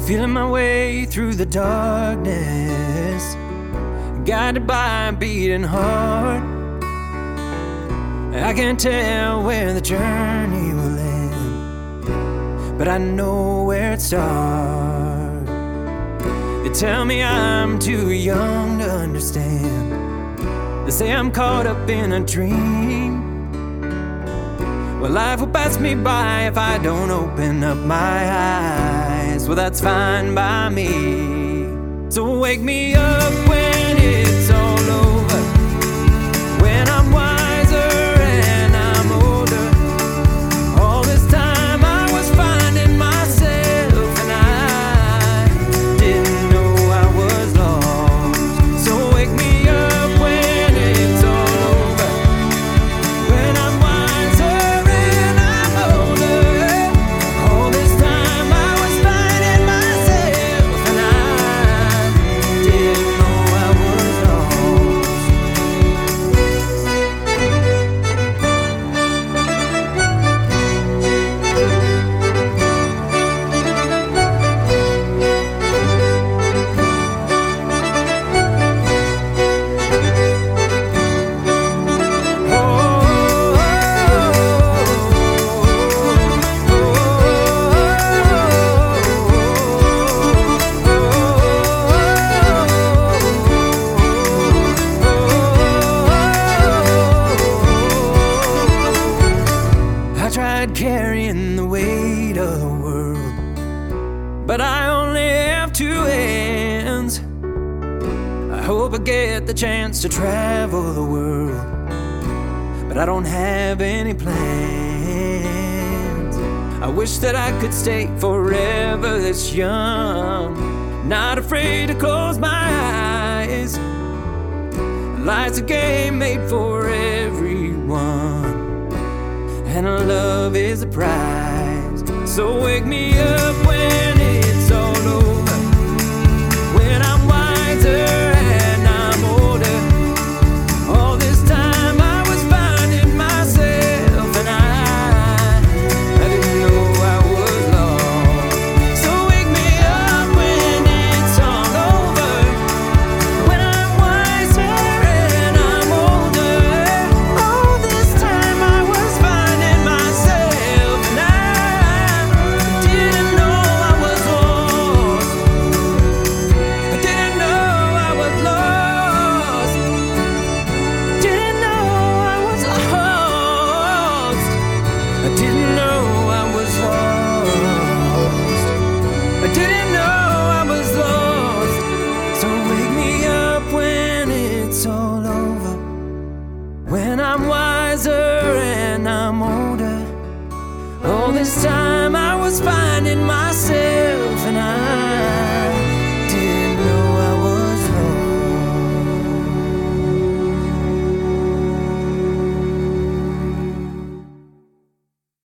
Feeling my way through the darkness, guided by a beating heart. I can't tell where the journey will end, but I know where it starts. They tell me I'm too young to understand. They say I'm caught up in a dream. Well, life will pass me by if I don't open up my eyes. Well, that's fine by me. So wake me up when it's all over, when I'm wiser and I'm older. All this time I was finding myself, and I didn't know I was lost. So wake me up when it's all over, when I'm wiser and I'm older. All this time I was finding myself, and I didn't know I was lost. I tried carrying the weight of the world, but I only have two hands. I hope I get the chance to travel the world, but I don't have any plans. I wish that I could stay forever this young, not afraid to close my eyes. Life's a game made for everyone, and love is a prize. So wake me up when it's all over, when I'm wiser and I'm older. All this time I was finding myself, and I didn't know I was lost. So wake me up when it's all over, when I'm wiser and I'm older. All this time I was finding myself, and I didn't know I was lost. I didn't know I was lost. Didn't know I was lost. I didn't know I was lost. I didn't know I was lost. So wake me up when it's all over, when I'm wiser and I'm older. All this time